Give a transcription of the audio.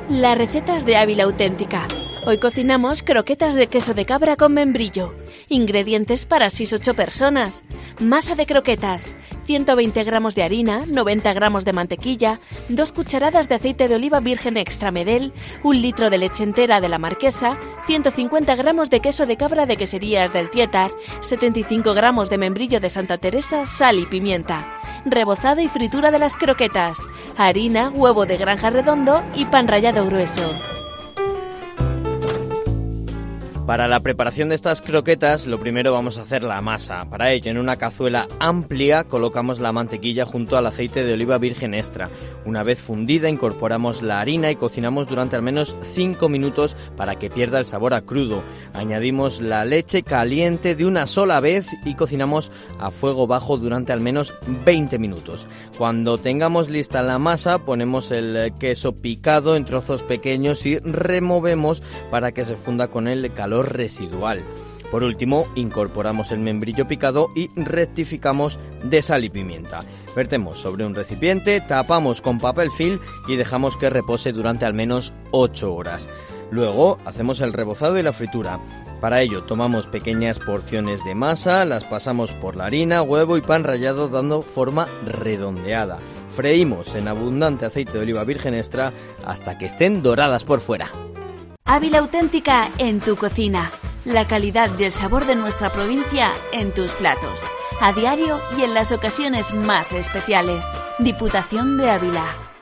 Las recetas de Ávila Auténtica. Hoy cocinamos croquetas de queso de cabra con membrillo. Ingredientes para 6-8 personas. Masa de croquetas: 120 gramos de harina, 90 gramos de mantequilla, 2 cucharadas de aceite de oliva virgen extra medel, 1 litro de leche entera de la Marquesa, 150 gramos de queso de cabra de queserías del Tietar, 75 gramos de membrillo de Santa Teresa, sal y pimienta. Rebozado y fritura de las croquetas. Harina, huevo de granja redondo y pan rallado grueso. Para la preparación de estas croquetas, lo primero vamos a hacer la masa. Para ello, en una cazuela amplia colocamos la mantequilla junto al aceite de oliva virgen extra. Una vez fundida, incorporamos la harina y cocinamos durante al menos 5 minutos para que pierda el sabor a crudo. Añadimos la leche caliente de una sola vez y cocinamos a fuego bajo durante al menos 20 minutos. Cuando tengamos lista la masa, ponemos el queso picado en trozos pequeños y removemos para que se funda con el calor residual. Por último, incorporamos el membrillo picado y rectificamos de sal y pimienta. Vertemos sobre un recipiente, tapamos con papel film y dejamos que repose durante al menos 8 horas. Luego hacemos el rebozado y la fritura. Para ello tomamos pequeñas porciones de masa, las pasamos por la harina, huevo y pan rallado dando forma redondeada. Freímos en abundante aceite de oliva virgen extra hasta que estén doradas por fuera. Ávila Auténtica en tu cocina. La calidad y el sabor de nuestra provincia en tus platos. A diario y en las ocasiones más especiales. Diputación de Ávila.